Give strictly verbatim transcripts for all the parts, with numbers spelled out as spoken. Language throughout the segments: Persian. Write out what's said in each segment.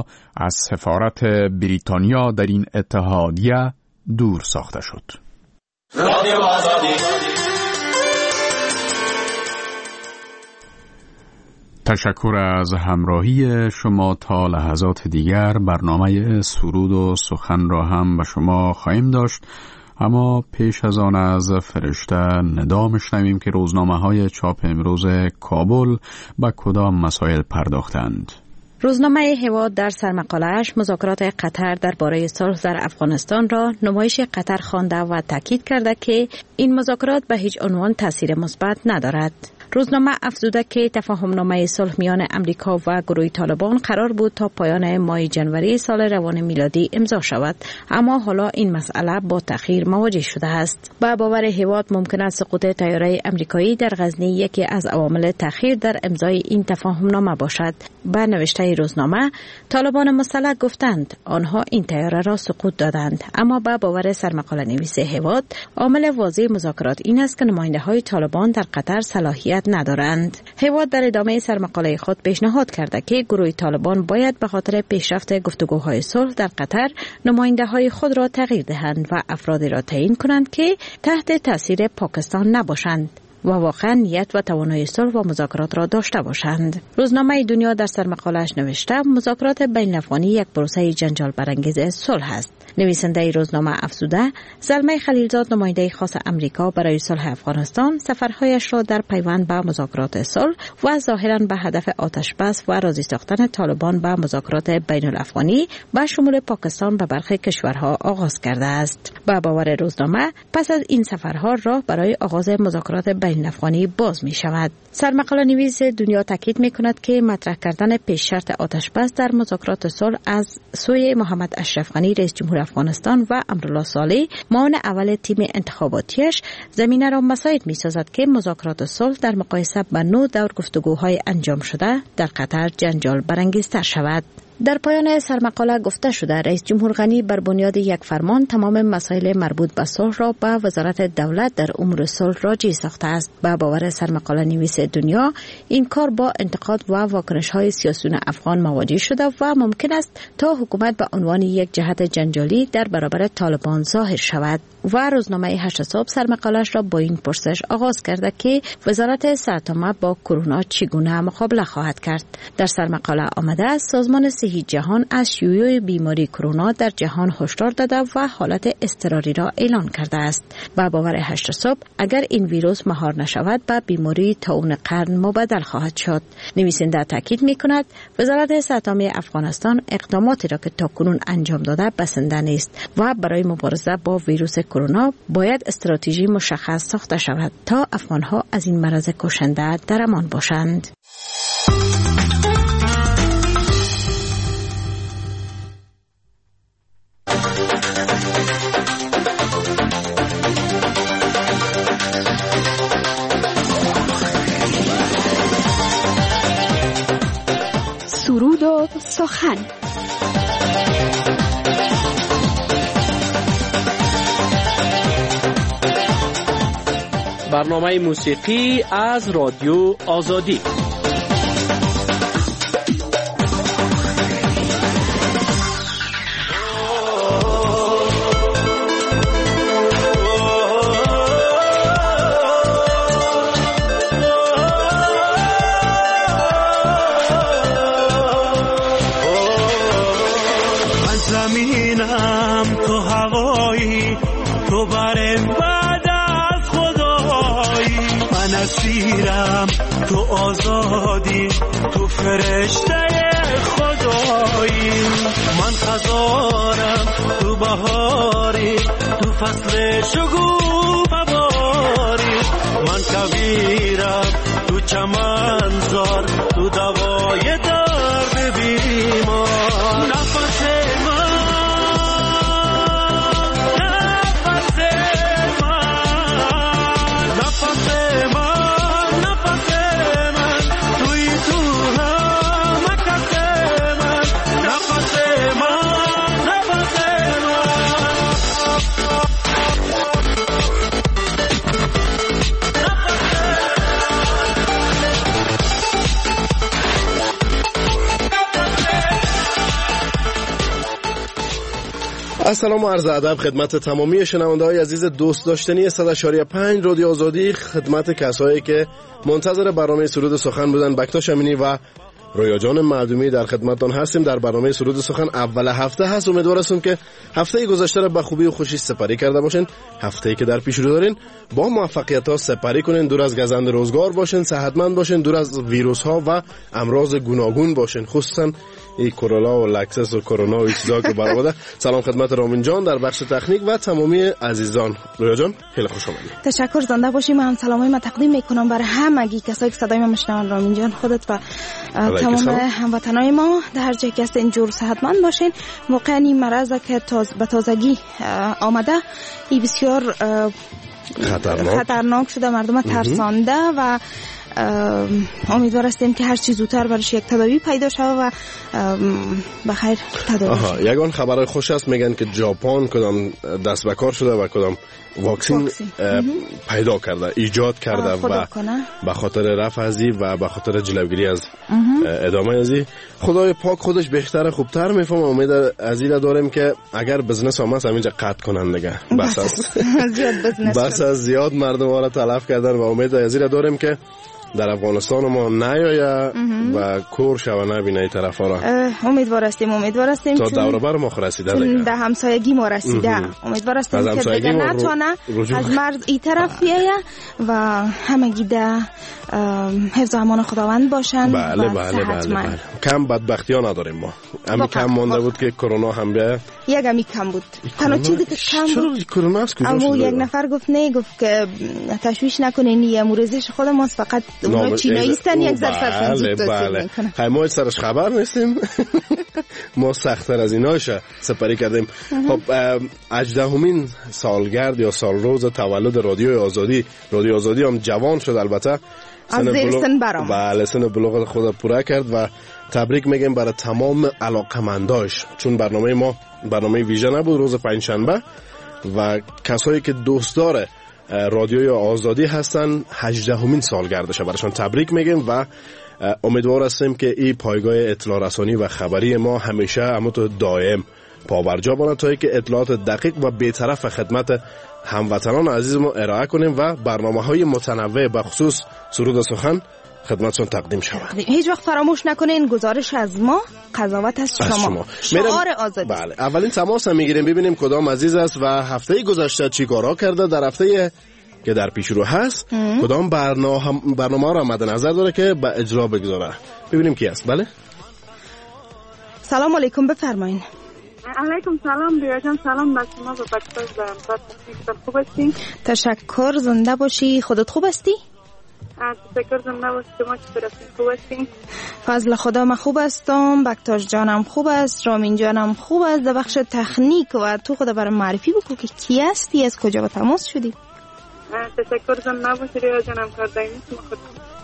از سفارت بریتانیا در این اتحادیه دور ساخته شد. رادیو آزادی. تشکر از همراهی شما. تا لحظات دیگر برنامه سرود و سخن را هم به شما خواهیم داشت، اما پیش از آن از فرشته ندا میشنویم که روزنامه‌های چاپ امروز کابل به کدام مسائل پرداختند. روزنامه هواد در سرمقاله‌اش مذاکرات قطر درباره صلح در افغانستان را نمایش قطر خوانده و تاکید کرده که این مذاکرات به هیچ عنوان تاثیر مثبت ندارد. روزنامه افزوده که تفاهم‌نامه صلح میان امریکا و گروه طالبان قرار بود تا پایان ماه جنوری سال روان میلادی امضا شود، اما حالا این مسئله با تأخیر مواجه شده است. با باور هواد ممکن است سقوط طیاره امریکایی در غزنی یکی از عوامل تأخیر در امضای این تفاهم‌نامه باشد. با نوشته روزنامه، طالبان مسلح گفتند آنها این طیاره را سقوط دادند، اما با باور سرمقاله نویس هواد عامل واضح مذاکرات این است که نماینده‌های طالبان در قطر صلاحیت ندارند. هواد در ادامه سرمقاله خود پیشنهاد کرده که گروه طالبان باید به خاطر پیشرفت گفتگوهای صلح در قطر نماینده‌های خود را تغییر دهند و افرادی را تعیین کنند که تحت تاثیر پاکستان نباشند و واقعا نیت و توانایی صلح و مذاکرات را داشته باشند. روزنامه دنیا در سرمقاله‌اش نوشته مذاکرات بین الافغانی یک پروسه جنجال برانگیز صلح است. نویسنده روزنامه افزوده زلمه خلیلزاد نماینده خاص امریکا برای صلح افغانستان سفرهایش را در پیوند به مذاکرات صلح و ظاهراً به هدف آتشبس و راضی ساختن طالبان به مذاکرات بین الافغانی با شمول پاکستان به برخی کشورها آغاز کرده است. با باور روزنامه پس از این سفرها راه برای آغاز مذاکرات بین الافغانی باز می شود. سرمقاله نویس دنیا تاکید می کند که مطرح کردن پیش شرط آتشبس در مذاکرات صلح از سوی محمد اشرف غنی رئیس جمهور افغانستان و امرالله صالح معاون اول تیم انتخاباتیش زمینه را مساعد می سازد که مذاکرات صلح در مقایسه با نوع دور گفتگوهای انجام شده در قطر جنجال برانگیزتر شود. در پایان سرمقاله گفته شده رئیس جمهور غنی بر بنیاد یک فرمان تمام مسائل مربوط به صلح را به وزارت دولت در امور صلح راجع ساخته است. با باور سرمقاله نویس دنیا این کار با انتقاد و واکنش‌های سیاسیون افغان مواجه شده و ممکن است تا حکومت به عنوان یک جهت جنجالی در برابر طالبان ظاهر شود. و روزنامه هشت صبح سرمقاله‌اش را با این پرسش آغاز کرده که وزارت صحت عامه با کرونا چگونه مقابله خواهد کرد. در سرمقاله آمده است سازمان صحی جهان از شیوع بیماری کرونا در جهان هشدار داده و حالت اضطراری را اعلان کرده است. با باور هشت صبح اگر این ویروس مهار نشود به بیماری طاعون قرن مبدل خواهد شد. نویسنده تاکید می‌کند وزارت صحت عامه افغانستان اقداماتی را که تاکنون انجام داده بسنده نیست و برای مبارزه با ویروس کرونا باید استراتژی مشخص ساخته شود تا افغان‌ها از این مرض کشنده در امان باشند. سرود و سخن. برنامه موسیقی از رادیو آزادی. من زمینم تو هوایی تو برم بعد از خدایی، من اسیرم تو آزادی تو فرشته خدایی، من خزانم تو بهاری تو فصل شگوفه باری، من کویرم تو چمنزار تو دوای درد بیمار، نفس من نفس من نفس من نفس من توی تو همه کس من، نفس من نفس من السلام و عرض ادب خدمت تمامی شنونده‌های عزیز دوست داشتنی صد و شش و پنج رادیو آزادی، خدمت کسایی که منتظر برنامه سرود سخن بودن. بکتاش امینی و رویا جان معدومی در خدمتتون هستیم در برنامه سرود سخن. اول هفته هست، امیدوار هستم که هفته گذشته را به خوبی و خوشی سپری کرده باشین. هفته‌ای که در پیش رو دارین با موفقیت‌ها سپری کنین، دور از گزند روزگار باشین، صحتمند باشین، دور از ویروس‌ها و امراض گوناگون باشین، خصوصا این کرونا و لکسس و کرونا و چیزا که برآمده. سلام خدمت رامین جان در بخش تکنیک و تمامی عزیزان. رویا جان خیلی خوش آمدید. تشکر، زنده باشیم. من سلامای ما تقدیم میکنم برای همگی کسایی که صدای ما میشنون. رامین جان، خودت و تمام هموطنای ما در هر جای که هستین اینجور صحتمند باشین. واقعا این مرض که تاز به تازگی آمده این بسیار خطرناک خطرناک شده، مردم ترسانده و امیدوار هستیم که هر چی زودتر برش یک تداوی پیدا شود و بخیر تداوی شود. یگان خبرای خوش است، میگن که ژاپن کدام دست به کار شده و کدام واکسین پیدا کرده، ایجاد کرده و به خاطر رفع ازی و به خاطر جلوگیری از ادامه ازی. خدای پاک خودش بهتر خوبتر میفهمه. امید از این داریم که اگر بزنس هم هست همینجا قطع کنن دیگه، بس است بس از زیاد مردم ها را تلف کردن و امید از این داریم که در افغانستان ما نیایه و کور شو نبینه ای طرف ها را. امیدوار هستیم امیدوار هستیم تا دور بر ما رسیده دیگه، در همسایگی ما رسیده. امیدوار هستیم که دیگه نتونه از مرز ای طرف بیایه و همگی در حفظ و امان خداوند باشن. بله بله بله, بله. کم بدبختی ها نداریم ما. همین کم مانده بود که کرونا هم بیایه. یک همی کم بود. تنها چیزی که کم بود کرونا است کجا شده؟ اما یک نفر گفت نه، گفت که تشویش نکنین، یه مورزش خود ماست، فقط اونا چینایی هستن یک ذره زود بله بله. ما سرش خبر نیستیم. ما سخت‌تر از ایناشه سپری کردیم. خب هجدهمین سالگرد یا سال روز تولد رادیو آزادی، رادیو آزادی هم جوان شد، البته از زیر سن برام بله سن بلوغ خود پورا کرد و تبریک میگم برای تمام علاقمنداش، چون برنامه ما برنامه ویژه نبود روز پنجشنبه و کسایی که دوستدار رادیوی آزادی هستن هجدهمین سالگردشه براشون تبریک میگیم و امیدوار هستیم که این پایگاه اطلاع رسانی و خبری ما همیشه همونطور دائم پابرجا بانه تا که اطلاعات دقیق و بی‌طرف خدمت هموطنان عزیز ما ارائه کنیم و برنامه‌های متنوع به خصوص سرود سخن خدمتتون تقدیم شود. هیچ وقت فراموش نکنین گزارش از ما قضاوت از شما, شما. شعار آزادی. بله اولین تماس هم میگیریم ببینیم کدام عزیز است و هفته گذشته چی کارا کرده، در هفته که در پیش رو هست ام. کدام برنامه برنامه را مد نظر داره که به اجرا بگذاره. ببینیم کی است. بله سلام علیکم، بفرمایید. علیکم سلام ریا جان، سلام بر شما و بچه‌ها دارم. خوب هستی؟ تشکر، زنده باشی. خودت خوب هستی؟ تشکر، زنده باشی. شما چطور هستی؟ خوب هستی؟ فضل خدا من خوب هستم، بکتاش جانم خوب است، رامین جانم خوب است. در بخش تکنیک و تو خدا برام معرفی بکن که کی هستی، از کجا به تماس شدی؟ تشکر، زنده باشی ریا جان. همکار دائمی شما خود.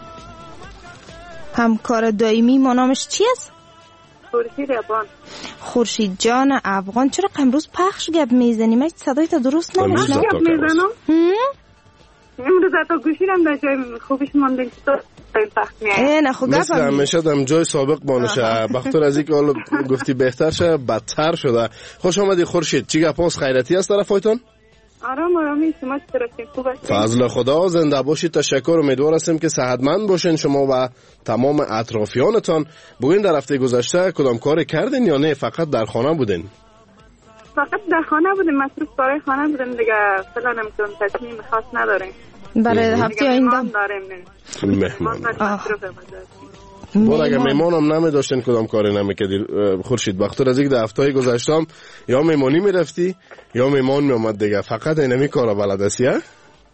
همکار دائمی ما نامش چی است؟ خورشید افغان. خورشید جان افغان، چرا امروز پخش گپ میزنی؟ من صدای تا درست نمیشنم. گپ میزنم؟ امروز تا گوشیرم در جای خوبش ماندن که تو پخش میای. نه خب مثل همیشه دم جای سابق بانشه. بخاطر از اینکه حالا گفتی بهتر شه بدتر شده. خوش آمدی خورشید. چی گپاس خیرتی است طرفایتون؟ آرام آرامی. شما چطور هستین؟ خوب هستین؟ فضل خدا، زنده باشید. تشکر. امیدوار هستیم که صحتمند باشین شما و تمام اطرافیانتان. بگوین در هفته گذشته کدام کار کردین یا نه فقط در خانه بودین؟ فقط در خانه بودیم، مصروف برای خانه بودیم دیگه. فعلا نمیتونم تصمیم خاص نداریم. برای هفته آینده داریم مهمان. بار اگه مهمان هم نمی داشتین کدام کاری نمی کردی خورشید؟ بخاطر از اینکه در هفته گذشتم یا مهمانی می رفتی یا مهمان می اومد دیگه، فقط اینمی کارا بلد هستی؟ ها؟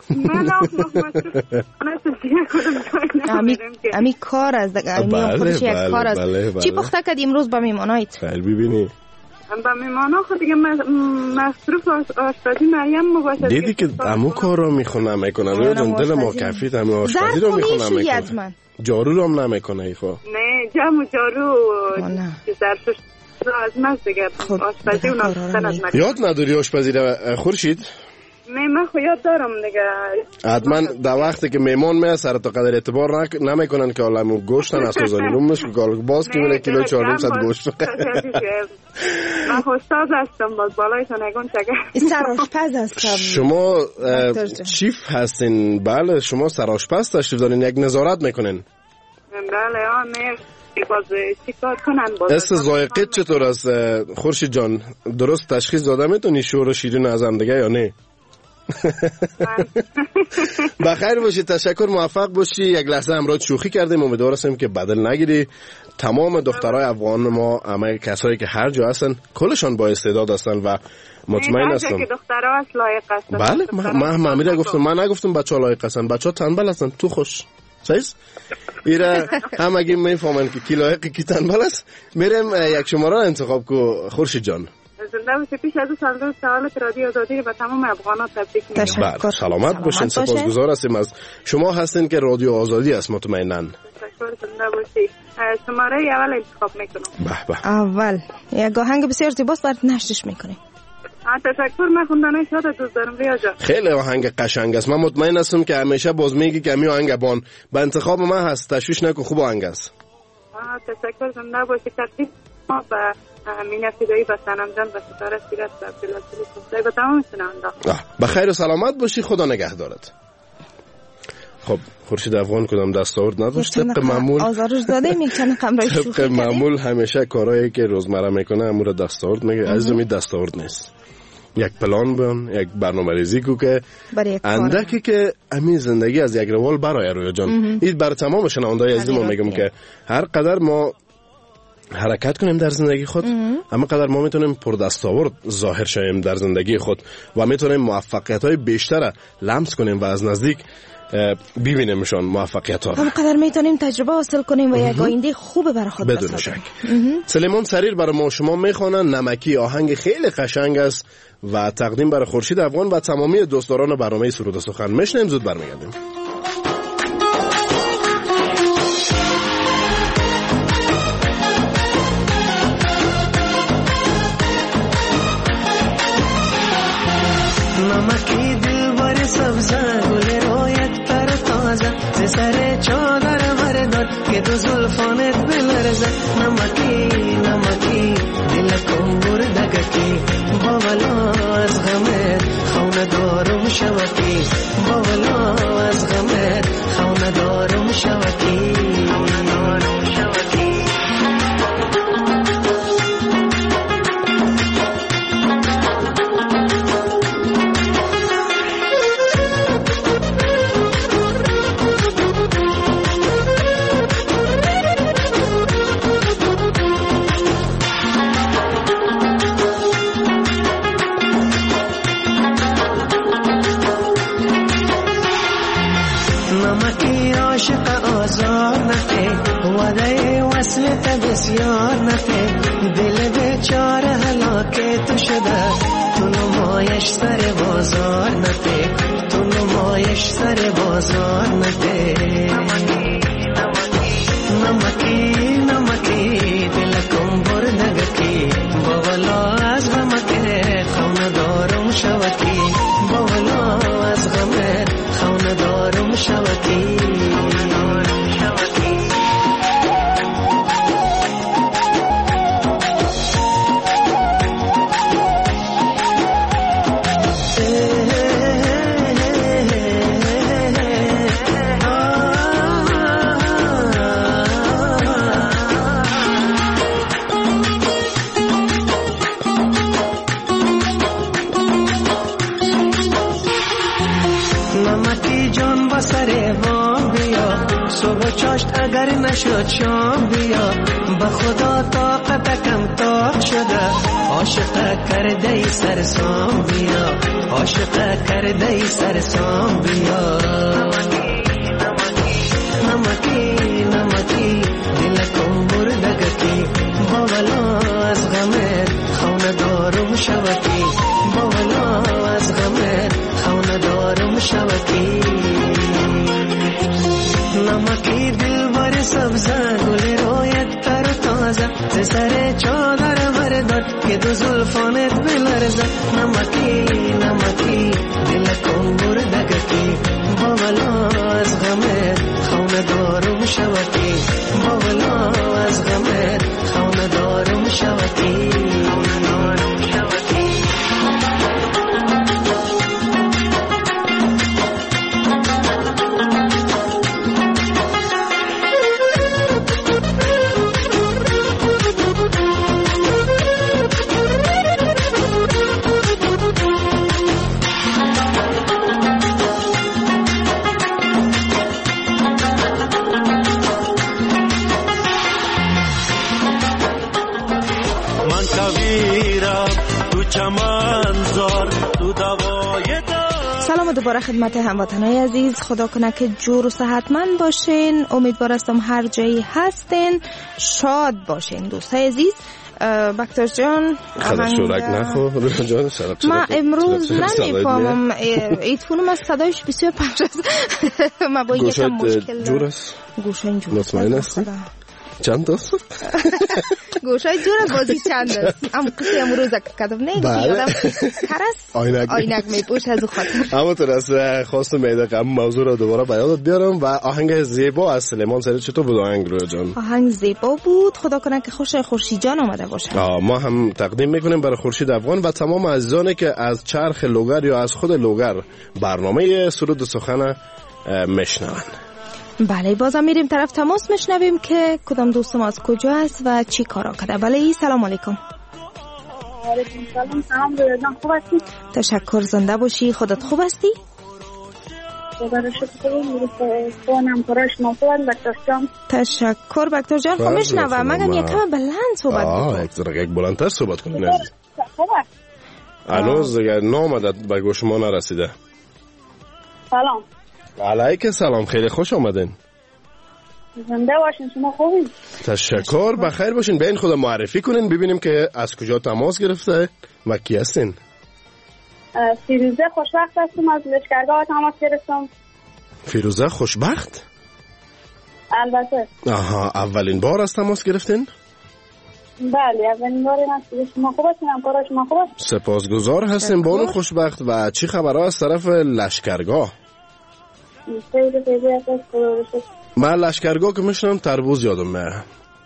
امی کار از دیگه امی یک کار از چی پخته کردی امروز با مهمانایت؟ خیلی ببینی با میمانا خود دیگه مصروف آشپزی مریم مباشد. دیدی که امو کار رو میخونه میکنه روی دل ما کفیت همه آشپزی رو میخونه میکنه، جارو رو هم نمیکنه ای خواه نه جمع جارو زرفش از مز دیگه آشپزی اون آشپزن از مریم. یاد نداری آشپزی رو خورشید؟ من خو یاد دارم دیگه. حتما در وقتی که میمون میاد سر تا قدر اعتبار نمیکنن که حالا گوشتن از سوزانی رومش باز که میره کیلو چهارصد صد گوشت. من خوشتاز هستم باز بالایشان نگون چگه. سرآشپز هستم. شما چیف هستین؟ بله شما سرآشپز تشریف دارین، یک نظارت میکنین؟ بله آن باز چیکار کنن باز. است ذائقه چطور است خورشید جان؟ درست تشخیص داده میتونی شور و شیرین از هم دیگه یا نه؟ بخیر باشی، تشکر، موفق باشی. یک لحظه امروز شوخی کردیم، امیدوار هستیم که بدل نگیری. تمام دخترای افغان ما، همه کسایی که هر جا هستن کلشان با استعداد هستن و مطمئن هستم که دخترها لایق هستن. بله من من من گفتم، من نگفتم بچه‌ها لایق هستن، بچه‌ها تنبل هستن. تو خوش سایز ایرا هم اگه میفهمن که کی لایق کی تنبل است. میرم یک شماره انتخاب کو خورشید جان. زنده باشی. پیش از سال سوالات رادیو آزادی به تمام افغان‌ها تبریک میگم. تشکر. سلامت باشین. سپاسگزار هستیم از شما هستین که رادیو آزادی است مطمئناً. تشکر. زنده باشی. شماره اول انتخاب میکنم. به به. اول یک آهنگ بسیار زیباست برات نشرش میکنیم. تشکر. من خوندنای شاد دوست دارم ریا جان. خیلی آهنگ قشنگ است. من مطمئن هستم که همیشه باز میگی که می آهنگ بان به انتخاب من هست. تشویش نکن، خوب آهنگ است. تشکر. زنده باشی. تقدیم ما به مینا فدایی و سنم جان و ستاره سیرت و عبدالعزیز صدای و تمام شنونده. بخیر و سلامت باشی. خدا نگهدارت. خب خورشید افغان کدام دستاورد نداشت؟ طبق معمول آزارش داده میکنه قمرای شوخی. طبق معمول همیشه کارهایی که روزمره میکنه امور دستاورد میگه. از می دستاورد نیست. یک پلان بیان، یک برنامه‌ریزی کو که اندکی که همین زندگی از یک روال برای رویا جان. این بر تمام شنونده‌های عزیز ما میگم که هر قدر ما حرکت کنیم در زندگی خود، اما قدر ما میتونیم پر دستاورد ظاهر شویم در زندگی خود و میتونیم موفقیت‌های بیشتر لمس کنیم و از نزدیک ببینیمشان موفقیت ها. هم قدر میتونیم تجربه حاصل کنیم و یک آینده خوب برای خود بدون شک. سلیمان سریر برای ما شما میخوانن. نمکی آهنگ خیلی قشنگ است و تقدیم برای خورشید افغان و تمامی دوستداران برنامه سرود و سخن. میشنیم، زود برمیگردیم. نمکی دل بر سبزه گل رویت پر تازه ز سر چادر مرداد که دو زلفانت بلرزه. نمکی نمکی دل کن بردگکی باولا از غمت خونه دارم شوکی. باولا از غمت خونه دارم شوکی. دارم شوکی. عاشق آزار نکه وعده وصلت بسیار نکه. دل بیچاره هلاکه تو شده تو نمایش سر بازار نکه. تو نمایش سر بازار نکه. نمکی نمکی دل کن بردگکی باولا از غمت خونه دارم شوکی. باولا از غمت خونه دارم شوکی. اگر نشد شام بیا به خدا طاقت کم طاق شده. عاشق کرده ای سرسام بیا. عاشق کرده ای سرسام بیا. نمکی نمکی دل کن بردگکی باولا از غمت خونه دارم شوکی. باولا از غمت خونه دارم شوکی. نمکی دل بر سبزه گل رویت پر تازه ز سر چادر مرداد که دو زلفانت بلرزه. نمکی نمکی دل من کویرم تو چمن زار تو دوای دار. سلام دوباره خدمت هموطنای عزیز، خدا کنه که جور و صحتمند باشین. امیدوار هستم هر جایی هستین شاد باشین. دوستای عزیز، بکتر جان خدا شورک نخو جان شرک ما امروز نمیفهمم ایتفونم از صدایش بسیار پخش است. ما با یکم مشکل جور است. گوشای جور مطمئن هستی؟ چند است؟ گوشای جور است، بازی چند است. ام قصه امروز که کدام نه یادم کرس آینک میپوش از خاطر. اما تو راست خواستم میده موضوع رو دوباره به یادت بیارم و آهنگ زیبا از سلیمان سری چطور بود آهنگ رو جان؟ آهنگ زیبا بود، خدا کنه که خوش خورشید جان آمده باشه. ما هم تقدیم میکنیم برای خورشید افغان و تمام عزیزانی که از چرخ لوگر یا از خود لوگر برنامه سرود سخن میشنون. بله، بازم میریم طرف تماس میشنویم که کدام دوست ما از کجا است و چی کارا کرده. بله، سلام علیکم. علیکم سلام. سلام رویان، خوب هستی؟ تشکر، زنده باشی. خودت خوب هستی؟ خدا رو شکر. فونم پراش موفقن بکتر جان. تشکر بکتر جان. خب میشنوم، مگم یکم بلند صحبت آه یک ذره یک بلندتر صحبت کنین عزیز. هنوز دیگه نامدت به گوش ما نرسیده. سلام. علیکم سلام، خیلی خوش آمدین. زنده باشین، شما خوبین؟ تشکر، بخیر باشین. بین خود معرفی کنین ببینیم که از کجا تماس گرفته و کی هستین. فیروزه خوشبخت هستم، از لشکرگاه تماس گرفتم. فیروزه خوشبخت؟ البته. آها، اولین بار از تماس گرفتین؟ بله، اولین بار هست. شما خوب هستین؟ همکارا شما خوب هستین؟ سپاسگزار هستیم بانو خوشبخت. و چی خبرها از طرف لشکرگاه؟ خیلی خیلی از خدا. من لشکرگاه که میشنم تربوز یادم میاد.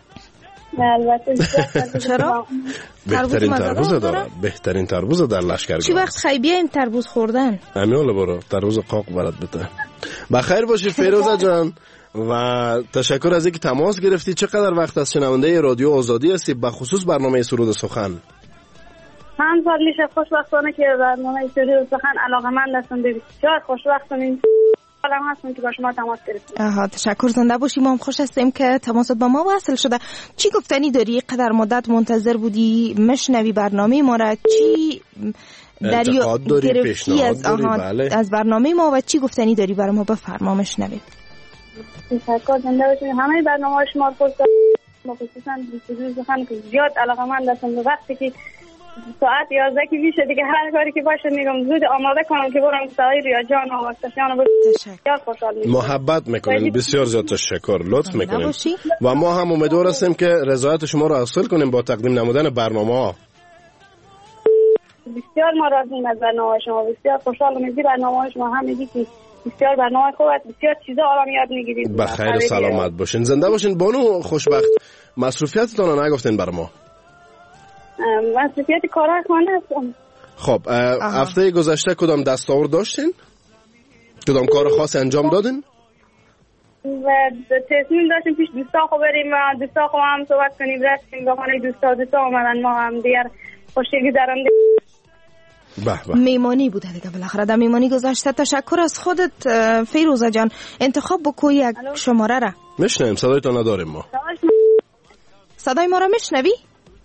البته. چرا؟ بهترین تربوز داره. بهترین تربوز در لشکرگاه. چی وقت خیلی بیایم تربوز خوردن؟ امیاله برو تربوز قاق برات بده. بخیر باشی فیروزه جان و تشکر از اینکه تماس گرفتی. چقدر وقت از شنونده رادیو آزادی هستی به خصوص برنامه سرود سخن؟ چند سال میشه خوشبختانه که برنامه سرود سخن علاقه‌مند هستم. بسیار خوشبختم این حالم هستم که با شما تماس گرفتم. آها، تشکر، زنده باشی. ما هم خوش هستیم که تماست با ما وصل شده. چی گفتنی داری؟ قدر مدت منتظر بودی مشنوی برنامه ما را؟ چی انتقاد داری؟ پیشنهاد داری؟ بله. از برنامه ما و چی گفتنی داری برای ما؟ بفرما، مشنویم. تشکر، زنده باشید. همه برنامه شما رو پرسیدم، خصوصا سرود سخن که زیاد علاقه‌مند هستم. وقتی که ساعت یازده که میشه دیگه هر کاری که باشه میگم زود آماده کنم که برم سایه ریا جان و وقتشان رو بسیار خوشحال میشم. محبت میکنین، بسیار زیاد تشکر، لطف میکنین و ما هم امیدوار هستیم که رضایت شما رو حاصل کنیم با تقدیم نمودن برنامه ها. بسیار ما راضیم از برنامه شما، بسیار خوشحالم از برنامه شما. هم میگی که بسیار برنامه خوب است، بسیار چیزا آرام یاد میگیرید. بخیر و سلامت باشین، زنده باشین. بانو خوشبخت، مصروفیتتون رو نگفتین برای ما. مسئولیت کارکنان هستم. خب هفته گذشته کدام دستاورد داشتین؟ کدام کار خاص انجام دادین؟ و تصمیم داشتیم پیش دوستا خو بریم و دوستا خو هم صحبت کنیم. رفتیم به خانه دوستا، دوستا آمدن، ما هم دیگر خوشی گذراندیم. به به، میمانی بوده دیگه بالاخره. در میمانی گذشته. تشکر از خودت فیروزه جان. انتخاب بکو یک شماره را. میشنویم، صدایتون نداریم ما. صدای ما را میشنوی؟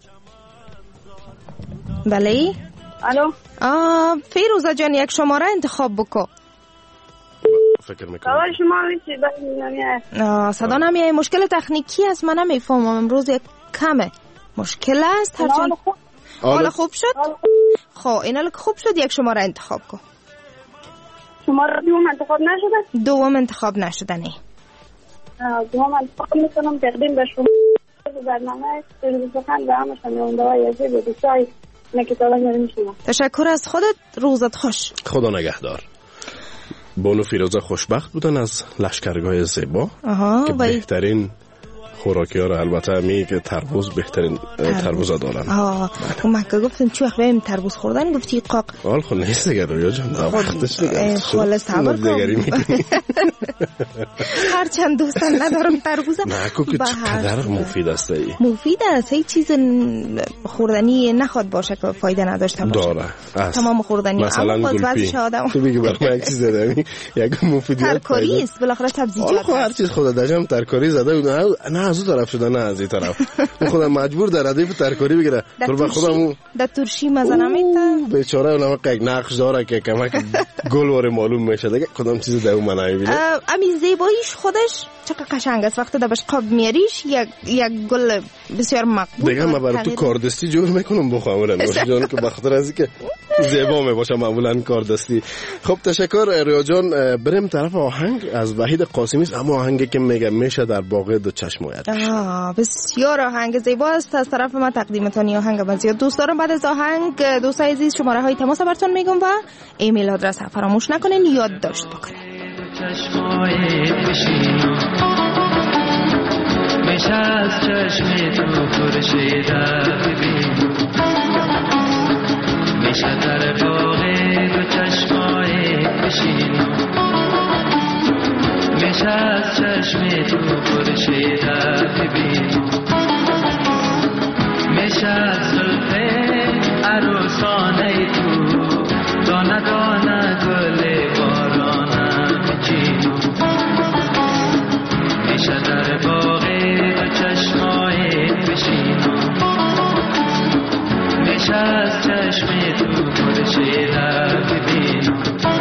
بله. الو. آه فیروزه جان، یک شماره انتخاب بکو. فکر میکنم صدای شما میشه بس نمیاد. آه صدا نمیاد. مشکل تکنیکی است، من نمیفهمم. امروز یک کمه مشکل است. هرچند حالا خوب شد. خب اینا لک خوب شد. یک شماره انتخاب کن. شماره دوم انتخاب نشده؟ دوم انتخاب نشده. نه دوم انتخاب میکنم تقدیم به شما برنامه سرود سخن و همه شنونده‌های عزیز و دوستای تشکر از خودت. روزت خوش. خدا نگهدار. بانو فیروزه خوشبخت بودن از لشکرگاه زیبا که بهترین خوراکی ها رو البته می که تربوز بهترین تربوز دارن. آه مکه گفتن چی وقت بریم تربوز خوردن گفتی قاق. حال خود نیست دیگه رویا جان، وقتش دیگه خالص صبر کن. هرچند دوستان ندارم تربوز. نه کوکی چقدر مفید است ای. مفید است، هیچ چیز خوردنی نخواد باشه که فایده نداشته باشه. داره. تمام خوردنی. مثلا گلپی. تو بگی برای من چیز زدم. یک مفیدیت. ترکاری است بالاخره سبزیجات. خب هر چیز خود داشتم ترکاری زده بود. نه از اون طرف شده نه از این طرف. خودم مجبور در ردیف ترکاری بگیره. تو به خودم در ترشی مزه نمیده. بیچاره اونم یک نقش داره که کمک گل واره معلوم میشه دیگه. کدام چیز در اون منای ببینه. امی زیباییش خودش چقدر قشنگ است وقتی دبش قاب میاریش یک یک گل بسیار مقبول. دیگه من برای تو کاردستی جور میکنم بخوام رنوش جان که بخاطر از اینکه زیبا میباشه معمولا کاردستی. خب تشکر ریا جان. بریم طرف آهنگ از وحید قاسمی است، اما آهنگی که میگه میشه در باغ دو چشمایت. آه بسیار آهنگ زیبا است. از طرف من تقدیمتون آهنگ بسیار دوست دارم. بعد از آهنگ دوستای عزیز شماره های تماس براتون میگم و ایمیل آدرس فراموش نکنین، یادداشت بکنین. میشه از چشم تو خورشید ببین، میشه در باغ دو چشمای بشین، میشه از چشم تو خورشید ببین، میشه از زلف عروسانه تو دانه دانه گل بارانه بچین، میشه در باغ دو چشمای بشین، میشه از چشم تو خورشید ببین.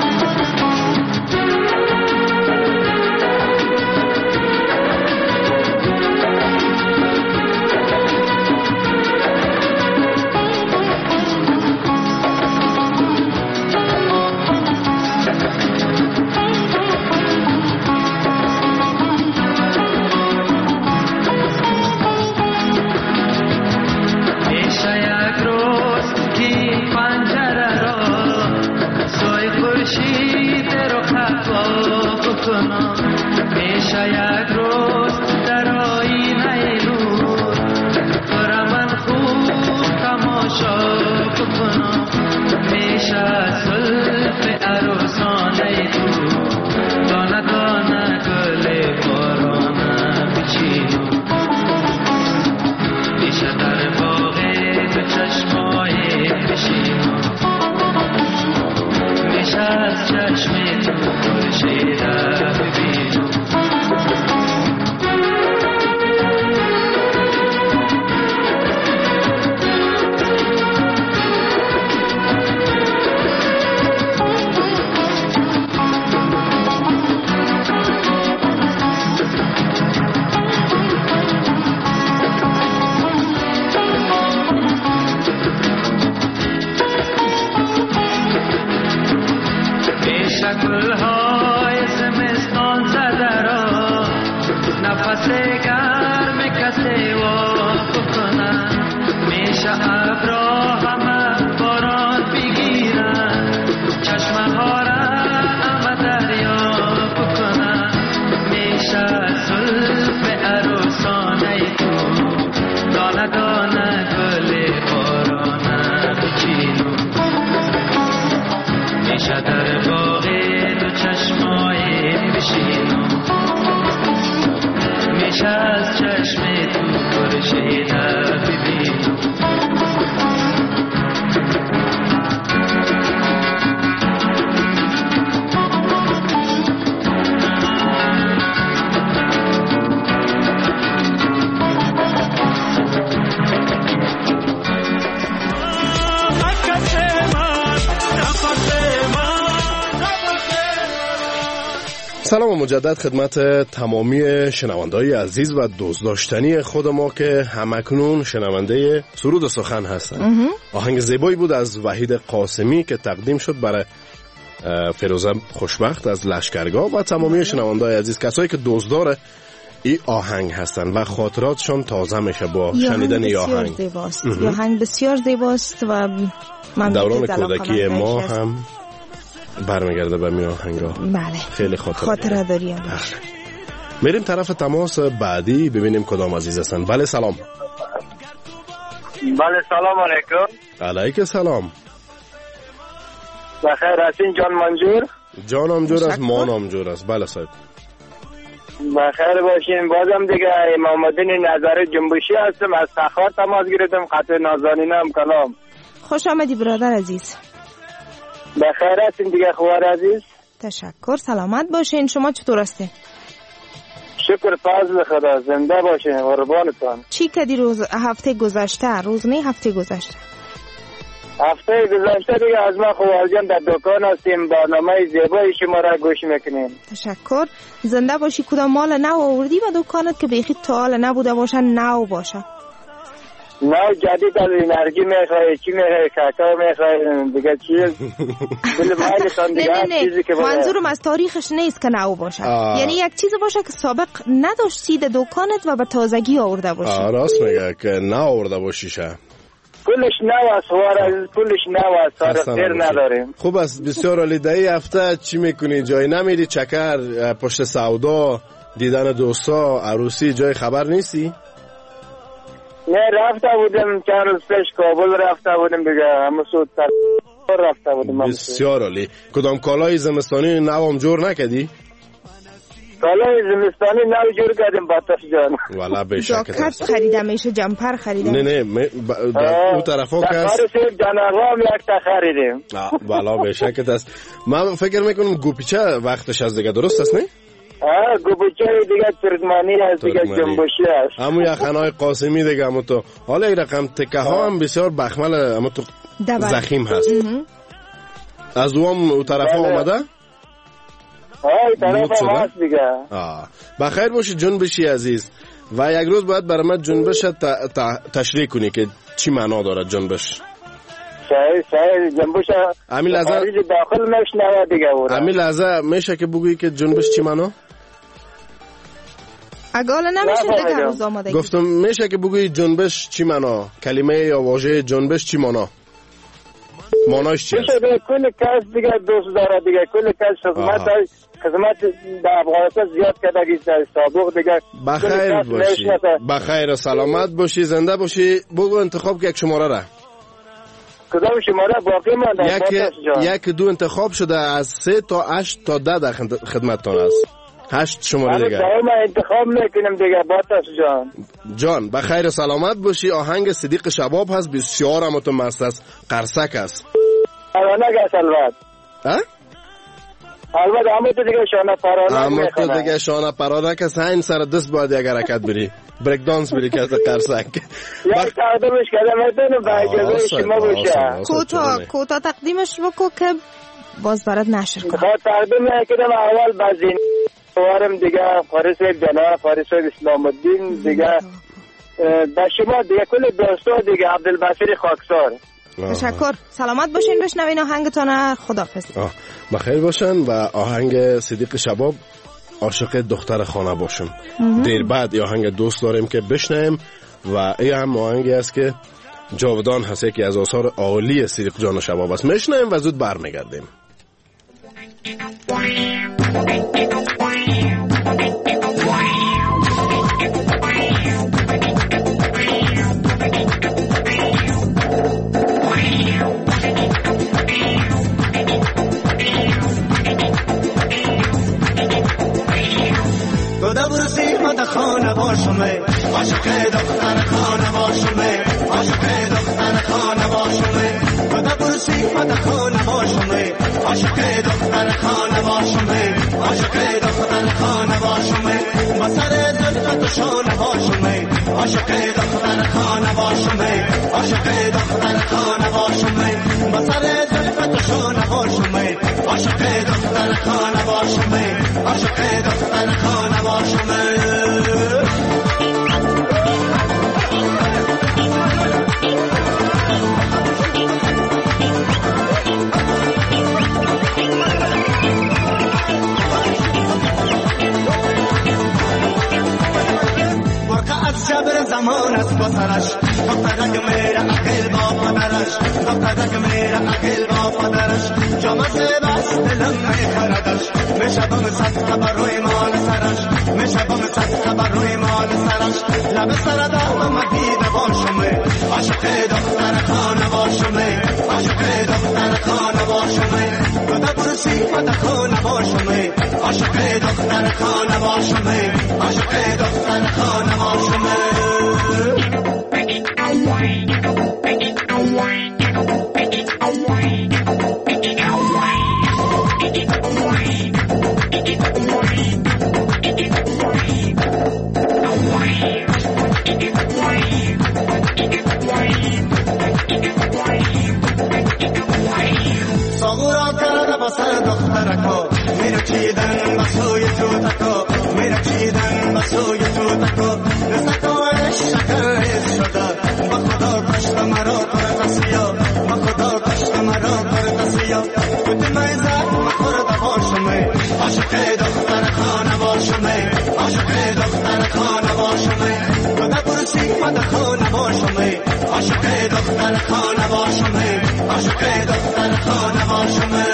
سلام و مجدد خدمت تمامی شنونده‌های عزیز و دوست داشتنی خود ما که همکنون شنونده سرود و سخن هستند. آهنگ زیبایی بود از وحید قاسمی که تقدیم شد برای فیروزه خوشبخت از لشکرگاه و تمامی شنونده‌های عزیز، کسایی که دوستدار این آهنگ هستند و خاطراتشان تازه میشه با شنیدن این آهنگ. زیباست. آهنگ بسیار زیباست و من دوران کودکی ما هم برمیگرده به می آهنگا. بله. خیلی خاطره خاطره داریم. میریم طرف تماس بعدی ببینیم کدام عزیز هستن. بله سلام. بله سلام علیکم. علیک سلام. بخیر هستین جان منجور؟ جان منجور است، ما منجور است. بله صاحب. بخیر باشین. بازم دیگه امام الدین نظر جنبشی هستم، از تخار تماس گرفتم، قطع نازنینم کلام. خوش آمدی برادر عزیز. بخیر هستین دیگه خوار عزیز؟ تشکر، سلامت باشین. شما چطور هستین؟ شکر فضل خدا، زنده باشین، قربانتان. چی کردی روز هفته گذشته؟ روز نه هفته گذشته. هفته گذشته دیگه از ما خوارجان در دکان هستیم، برنامه زیبای شما را گوش میکنیم. تشکر. زنده باشی. کدام مال نو آوردی به دکانت که بیخی تا حال نبوده باشه، نو باشه؟ نو جدید از انرژی میخواه، چی میخواه، کاکاو میخواه دیگه، چیز بله مایلتان دیگه. نه نه نه منظورم از تاریخش نیست که نو باشه. آه. یعنی یک چیز باشه که سابق نداشتی در دکانت و به تازگی آورده باشی. آه راست میگه که نو آورده باشیشه. کلش نو است، خوار کلش نو است، تاریخ نداریم. خوب است، بسیار عالی. دهی هفته چی میکنی؟ جای نمیری؟ چکر، پشت سودا، دیدن دوستا، عروسی، جای خبر نیستی؟ نه رفته بودم چند روز پیش کابل رفته بودم دیگه، همه سود رفته بودم. بسیار عالی. کدام کالای زمستانی نوام جور نکدی؟ کالای زمستانی نو جور کردیم باتش جان. والا بشک جاکت خریدم، میشه جمپر خریدم. نه نه در اون طرفا که است در خارج جنرال یک تا خریدیم. والا بشک است. من فکر میکنم گوپیچه وقتش از دیگه، درست است نه؟ آه گوپیچه دیگه ترکمانی هست دیگه، جنبشی هست. همون یخنای قاسمی دیگه. همون تو حالا این رقم تکه ها هم بسیار بخمل، همون تو زخیم هست. از اون اون طرفا آمده؟ آه طرف هم هست دیگه. آه بخیر باشی جنبشی عزیز. و یک روز باید برای من جنبش تشریح کنی که چی معنا داره جنبش. صحیح صحیح. جنبش امی لحظه داخل نشنوه دیگه. امی لحظه میشه که بگویی که جنبش چی معنا؟ اگاله نمیشه دیگه روز آماده. گفتم میشه که بگویی جنبش چی معنا؟ کلمه یا واژه جنبش چی معنا؟ معناش چی است؟ میشه کل کس دیگه دوست داره دیگه، کل کس خدمت خدمت در افغانستان زیاد کرده که سابق دیگه. بخیر باشی، بخیر و سلامت باشی، زنده باشی. بگو انتخاب که یک شماره را. کدام شماره باقی مانده؟ یک یک دو انتخاب شده، از سه تا هشت تا ده در خدمتتان است. هشت شماره دیگه. ما انتخاب میکنیم دیگه باتش جان. جان بخیر و سلامت باشی. آهنگ صدیق شباب هست، بسیار هم مست است، قرصک است. پرانک است البته. ها؟ البته همه تو دیگه شانه پرانک میخوانه. همه تو دیگه شانه پرانک است. این سر دست باید یک حرکت بری، بریک دانس بری که از قرصک. یک تقدیمش کردم میتونم به اجازه شما باشه. کوتا کوتا تقدیمش بکو که باز برات نشر کنم. خواهد تقدیم میکنم اول بزین وارم دیگه فارس جناب فارس اسلام الدین دیگه به شما دیگه کل دوستا دیگه عبدالبصیر خاکسار. تشکر. سلامت باشین. بشنوین آهنگتان. خداحافظ. بخیر باشن. و آهنگ صدیق شباب، عاشق دختر خانه باشم. دیر بعد یه آهنگ دوست داریم که بشنویم و این هم آهنگی است که جاودان هست، یکی از آثار عالی صدیق جان شباب است. میشنویم و زود برمیگردیم. خانه باشمه عاشق دختر خانه باشمه عاشق دختر خانه باشمه خدا برسی مت خانه باشمه عاشق دختر خانه باشمه عاشق دختر خانه باشمه بسر زلفت شانه باشمه عاشق دختر خانه باشمه عاشق دختر خانه باشمه بسر زلفت شانه باشمه عاشق دختر خانه باشمه عاشق دختر خانه باشمه جبر زمان است با سرش دخترک میره اقل با پدرش دخترک میره اقل با پدرش جامعه بس دلم میخردش میشه بم صد خبر روی مال سرش میشه بم صد خبر روی مال سرش نپرسی مد خانه باشم عاشق دختر خانه باشم عاشق دختر خانه باشم ساغورا کرده بسر دخترکا میره چیدن بسوی تو تکا میره چیدن بسوی تو تکا رزقای شکر ریز شده با خدا کشت مرا پر تسیا با خدا کشت مرا پر تسیا کتی میزد مخورده باشم عاشق دختر خانه باشم عاشق دختر خانه باشم کده برسی مد خانه باشم عاشق دختر خانه باشم عاشق دختر خانه باشم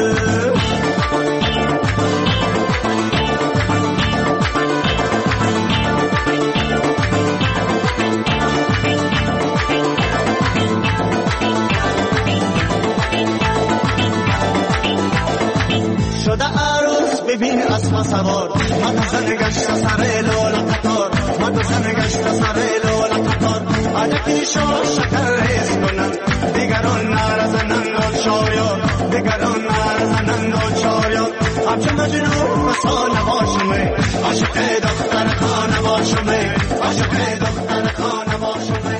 شده عروس ببین اسم سوار مد زن گشت سر لولا قطار مد زن گشت سر لولا قطار عدکی شو شکر ریز کنن دیگران نرزنن و چایا دیگران نرزنن و چایا همچه مجنون مسانه باشم عاشق دختر خانه باشم عاشق دختر خانه باشم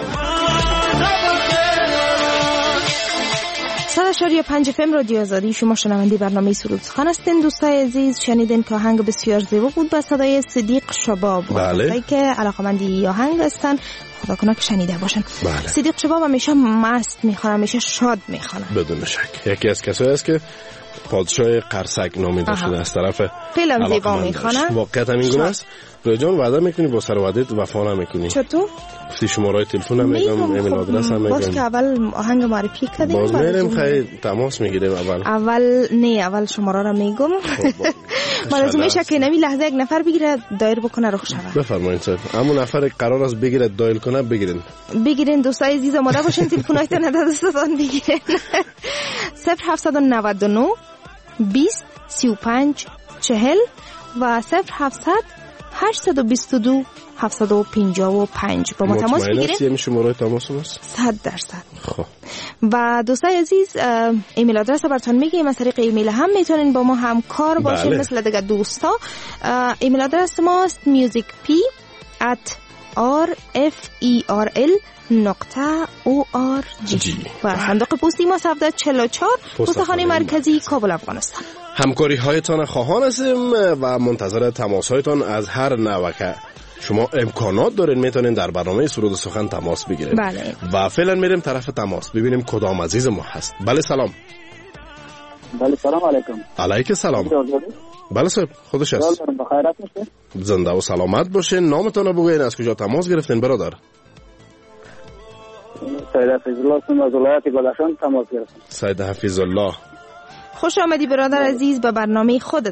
صد و شش و پنج اف ام رادیو آزادی. شما شنونده برنامه سرود سخن هستین. دوستای عزیز شنیدین که آهنگ بسیار زیبا بود با صدای صدیق شباب. بله. که علاقمندی آهنگ هستن خدا کنه که شنیده باشن. بله. صدیق شباب همیشه مست میخوره، همیشه شاد میخوره. بدون شک یکی از کسایی است که پادشاه قرصک نامیده شده از طرف خیلی زیبا میخونه. واقعیت همین گونه است. روی جان وعده میکنی با سر وعدت وفا نمیکنی؟ چطور؟ گفتی شماره تلفن هم میگم، ایمیل آدرس هم میگم. باز که اول آهنگ معرفی کردیم باز میریم خیلی تماس میگیریم اول. اول نه اول شماره را میگم. باز میشه که نمی لحظه یک نفر بگیره دایر بکنه رخ شود. بفرمایید صاحب. اما نفر قرار است بگیره دایل کنه بگیرین. بگیرین دوستای عزیز آماده باشین تلفناتون رو دستتون بگیرین. صفر هفت نه نه بیست سی و پنج چهل و صفر هفتصد هشتصد و بیست و دو هفتصد و پنجاه و پنج با ما تماس بگیرین. مطمئن است یه شماره تماس است؟ صد درصد. خب و دوستای عزیز ایمیل آدرس براتون میگیم، از طریق ایمیل هم میتونین با ما همکار باشین. بله. مثل دیگه دوستا ایمیل آدرس ماست musicp at rferl نقطه او آر جی و صندوق پستی ما صفحه چهل و چهار پستخانه مرکزی کابل افغانستان. همکاری هایتان خواهان هستیم و منتظر تماس هایتان از هر نوع که شما امکانات دارین میتونین در برنامه سرود سخن تماس بگیرید. بله. و فعلا میریم طرف تماس ببینیم کدام عزیز ما هست. بله سلام. بله سلام علیکم. علیک سلام. بله صاحب خودش هست. بخیرات باشین. زنده و سلامت باشین. نامتون رو بگوین، از کجا تماس گرفتین برادر؟ سید حفیظ الله هستم از ولایت بدخشان تماس گرفتم. سید حفیظ الله خوش آمدی برادر عزیز به برنامه خودت.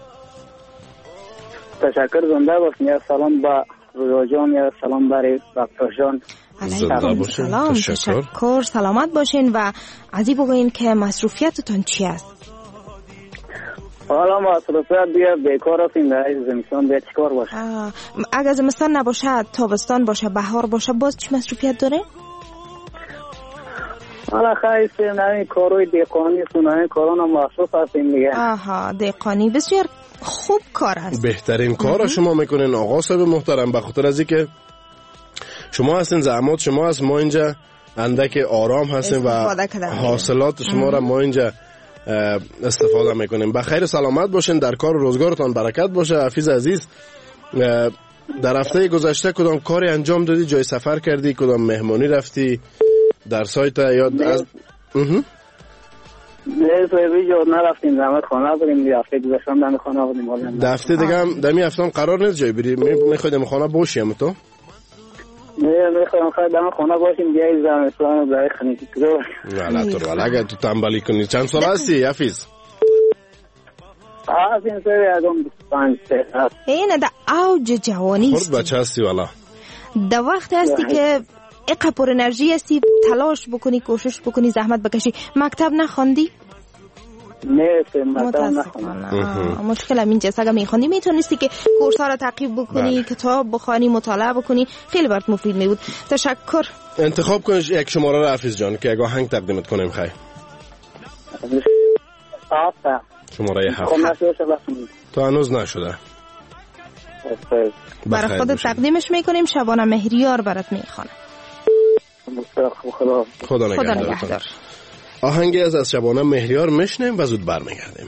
تشکر. زنده باشین. یا سلام با رویا جان، یا سلام برای بکتر جان. علیکم سلام. تشکر. تشکر. سلامت باشین و عزیز بگوین که مصروفیتتون چی است؟ حالا مصروفیت دیگه بیکار هستیم در زمستان. دیگه چیکار باشه؟ اگر زمستان نباشه تابستان باشه بهار باشه باز چی مصروفیت داره؟ حالا خیلی نمی کاروی دیقانی سنانی کارونا مصروف هستیم دیگه. آها دیقانی بسیار خوب کار هست. بهترین کار شما میکنین آقا صاحب محترم، به خاطر از اینکه شما هستین زحمات شما هست، ما اینجا اندک آرام هستیم و حاصلات شما را ما اینجا استفاده میکنیم. بخیر سلامت باشین، در کار و روزگارتان برکت باشه. حفیظ عزیز در هفته گذشته کدام کاری انجام دادی؟ جای سفر کردی؟ کدام مهمانی رفتی؟ در سایت یاد از نه سوی جو نرفتیم، زحمت خانه بودیم. دی هفته گذشته دم خانه بودیم. ده هفته دیگه هم دمی هفتم قرار نیست جای بری؟ میخواید خانه باشیم تو؟ نه میخوایم خواهد دم خانه باشیم دیگه زمستان برای خنیکی کرو. والا تو والا اگه تو تنبلی کنی. چند سال هستی حفیظ؟ از این سوی ازم پنج سه هست. اینه در اوج جوانی هستی. خورد بچه هستی والا. در وقت هستی که اقا پر انرژی هستی، تلاش بکنی، کوشش بکنی، زحمت بکشی. مکتب نخوندی؟ نه مثلا مشکل هم اینجاست. اگه میخوانی میتونستی که کورس ها رو تعقیب بکنی، کتاب بخوانی، مطالعه بکنی، خیلی برات مفید می بود. تشکر. انتخاب کن یک شماره رو حفیظ جان که اگه آهنگ تقدیمت کنیم. خیلی شماره هفت تو هنوز نشده، برای خودت تقدیمش میکنیم. شبانه مهریار برات میخوانه. خدا نگهدار. آهنگی از از شبانه مهریار میشنیم و زود برمیگردیم.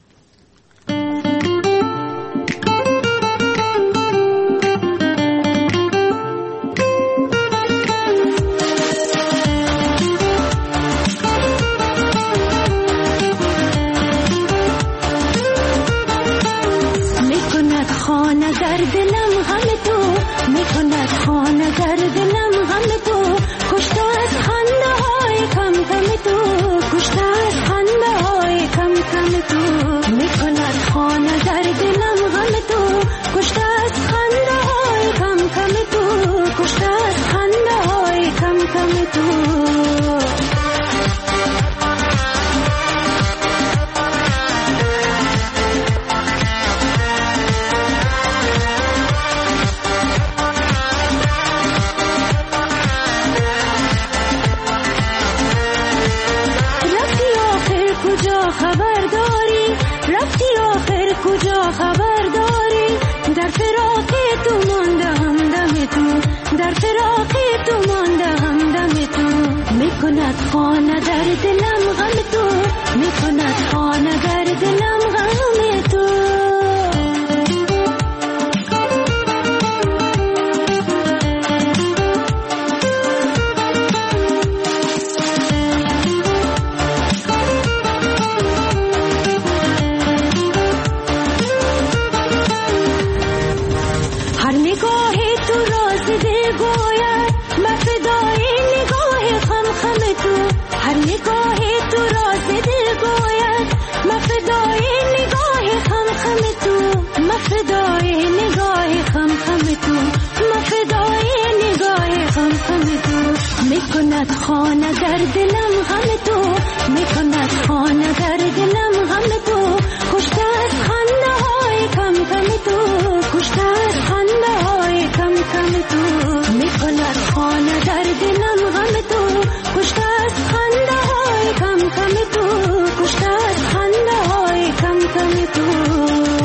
میکند خانه در دلم غم تو، میکند خانه در دلم غم تو، کشته از خنده های کم کم تو، کشته از خنده های کم کم تو، میکند خانه در دلم غم تو، کشته از خنده های کم کم تو، کشته از خنده های کم کم تو. خبر داری رفتی آخر کجا خبر داری، در فراق تو مانده همدم تو، در فراق تو مانده همدم تو، میکند خانه در دلم غم تو، میکند خانه در دلم غم تو. میکند خانه در دلم غم تو، میکند خانه در دلم غم تو، کشته از خنده های کم کم تو، کشته از خنده های کم کم تو، میکند خانه در دلم غم تو، کشته از خنده های کم کم تو، کشته از خنده های کم کم تو.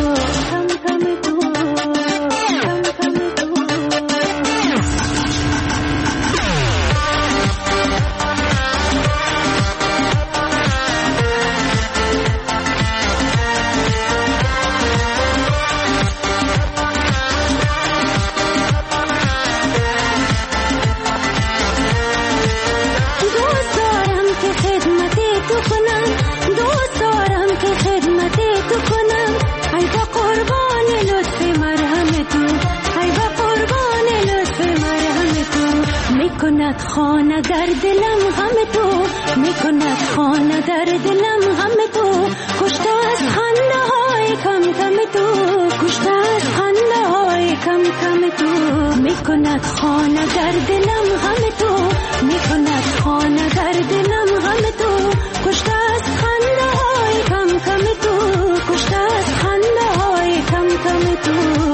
میکند خانه در دلم غم تو، میکند خانه در دلم غم تو، کشته از خنده های کم کم تو، کشته از خنده های کم کم تو، میکند خانه در دلم غم تو، میکند خانه در دلم غم تو، کشته از خنده های کم کم تو، کشته از خنده های کم کم تو.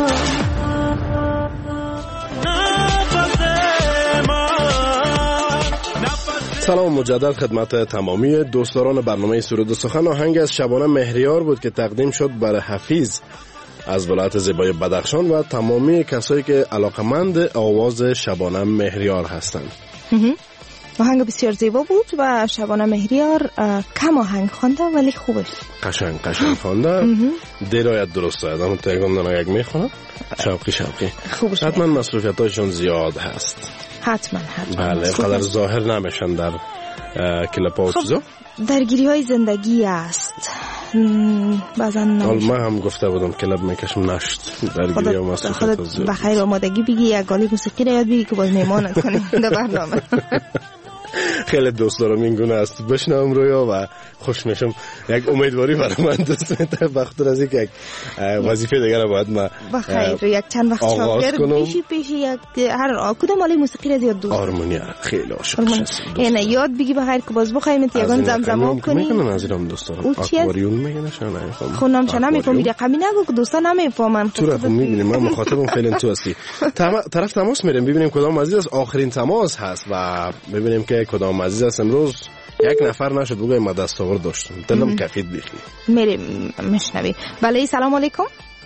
سلام مجدد خدمت تمامی دوستداران برنامه سرود و سخن. آهنگ از شبانه مهریار بود که تقدیم شد برای حفیظ از ولایت زیبای بدخشان و تمامی کسایی که علاقمند آواز شبانه مهریار هستند. آهنگ بسیار زیبا بود و شبانه مهریار کم آهنگ خوانده ولی خوبش قشنگ قشنگ خوانده. درایت درست است. اما تگم دارم یک میخونم شوقی شوقی خوبش. حتما مسئولیتاشون زیاد هست. حتما حتما. بله قدر ظاهر نمیشن در کلپ ها و چیزا. درگیری های زندگی است بعضا نمیشه. من هم گفته بودم کلب میکشم نشد. درگیری ها مسئولیت زیاد. بخیر آمادگی بگی یک گالی موسیقی را یاد بگی که باز میمانت کنی در برنامه. خیلی دوست دارم این گونه است بشنوم رویا و خوش میشم. یک امیدواری برای من دوست میده بخاطر از اینکه یک وظیفه دیگه رو باید ما بخیر یک چند وقت شاگرد پیشی پیشی یک هر کدوم مالی موسیقی را زیاد دوست آرمونیا خیلی عاشق هستم. یعنی یاد بگی بخیر که باز بخوایم یگان زمزمه کنی. میکنن از اینم دوست دارم. اکواریوم میگن شما نمیفهمم. خونم چه نمیفهمی رقمی نگو که دوستا نمیفهمن. تو رقم میبینیم من مخاطبم فعلا تو هستی. طرف تماس میریم ببینیم کدام عزیز است. آخرین تماس هست و ببینیم که کدام عزیز است. امروز یک نفر نشد بگویم ما دستاورد داشتم. دلم کفید بخی. میریم مشنوی. بله سلام علیکم.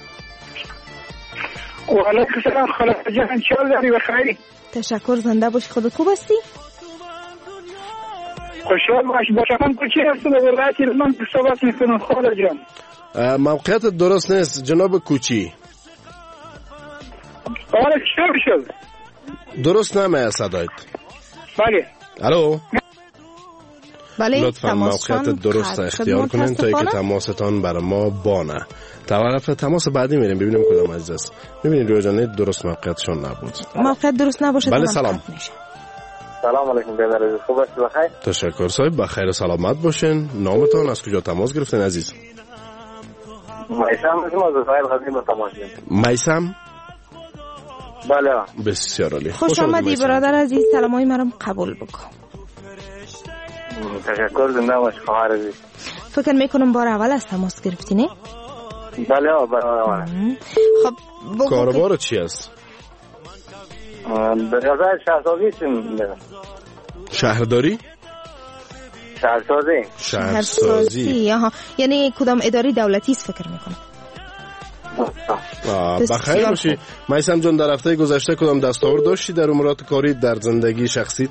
و علیکم السلام خاله جان چال داری بخیری؟ تشکر زنده باشی خودت خوب هستی؟ خوشحال باش با شما کوچی هستم و ولایتی من صحبت میکنم خاله جان. موقعیت درست نیست جناب کوچی. آره چطور شد؟ درست نمیاد صدایت. بله. الو. بله لطفا موقعیت درست اختیار کنین تا اینکه تماستان برای ما بانه. طرف تماس بعدی میریم ببینیم کدام عزیز است. ببینید رویا جان درست موقعیتشون نبود. موقعیت درست نباشه. بله سلام. سلام علیکم برادر خوب هستی بخیر؟ تشکر صاحب بخیر و سلامت باشین. نامتون از کجا تماس گرفتین عزیز؟ میثم از زاهد غزنی با تماس گرفتم. میثم؟ بله. بسیار عالی. خوش آمدی برادر عزیز سلامای مرا قبول بکن. تشکر زنده باش خواهر عزیز. فکر میکنم بار اول از تماس گرفتی نه؟ بله بار اول. خب بگو کاروبار چی است؟ برادر شهرسازی چیم؟ شهرداری؟ شهرسازی. شهرسازی. آها یعنی کدام اداره دولتی است فکر میکنم. بخیر باشی. میثم جان در هفته گذشته کدام دستاورد داشتی در امورات کاری در زندگی شخصیت؟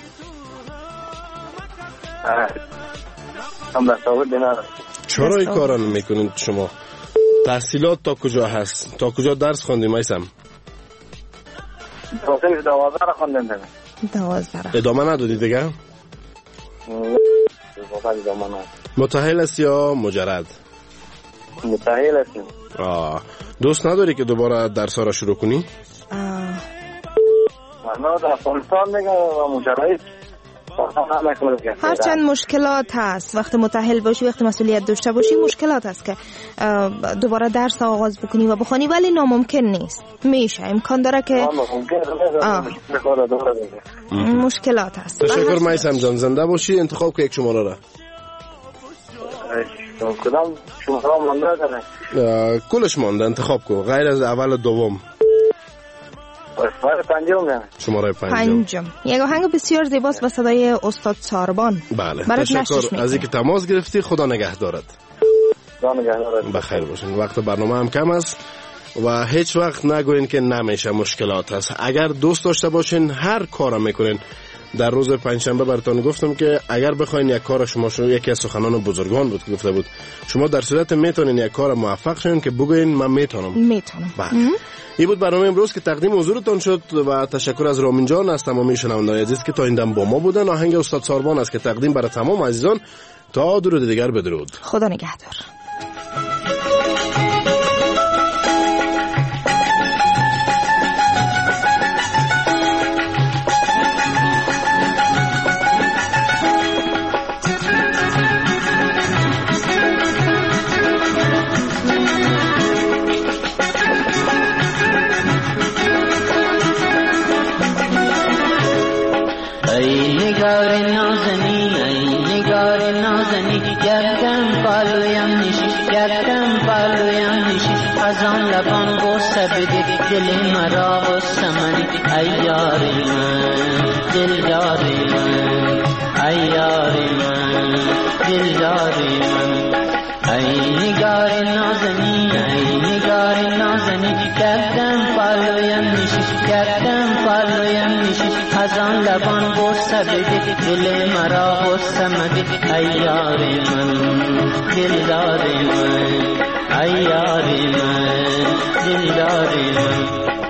هم دستاورد ندارم. چرا این کارا نمیکنید شما؟ تحصیلات تا کجا هست؟ تا کجا درس خوندی میثم؟ تا دوازده خوندم. دوازده. ادامه ندادی دیگه؟ ادامه ندادم. متأهل است یا مجرد؟ متأهل هستم. آه دوست نداری که دوباره درس را شروع کنی؟ آه من در افغانستان میگم و مجرد هرچند مشکلات هست وقتی متأهل باشی وقتی مسئولیت داشته باشی مشکلات هست که دوباره درس آغاز بکنی و بخونی ولی ناممکن نیست میشه امکان داره که مشکلات هست. تشکر میثم جان زنده باشی. انتخاب که یک شماره را کدام شماره مانده داره؟ کلش مانده انتخاب کو غیر از اول دوم. شماره پنجم. شماره پنجم. پنجم. یک آهنگ بسیار زیباست با صدای استاد ساربان. بله. تشکر از اینکه تماس گرفتی. خدا نگهدارت. خدا نگهدارت. بخیر باشین. وقت برنامه هم کم است و هیچ وقت نگوین که نمیشه مشکلات هست. اگر دوست داشته باشین هر کارا میکنین. در روز پنجشنبه براتون گفتم که اگر بخواین یک کار شما شو یکی از سخنان بزرگان بود گفته بود شما در صورت میتونین یک کار موفق شین که بگوین من میتونم. میتونم. بله. این بود برنامه امروز که تقدیم حضورتون شد و تشکر از رامین جان از تمامی شنوندگان عزیز که تا این دم با ما بودن. آهنگ استاد ساربان است که تقدیم برای تمام عزیزان. تا درود دیگر بدرود. خدا نگهدار. نگار نازنی ای نگار نازنی گردم بالویم نشی گردم بالویم نشی از آن لبان بوسه بده دل مرا غصه منی ای یاری من دلداری من ای یاری من دلداری من ای نگار نازنی ای نگار نازنی گردم بالویم نشی گردم بالویم نشی از آن لبان بوسه بده دل مرا غصه مده ای یاری من دلداری من ای یاری من دلداری من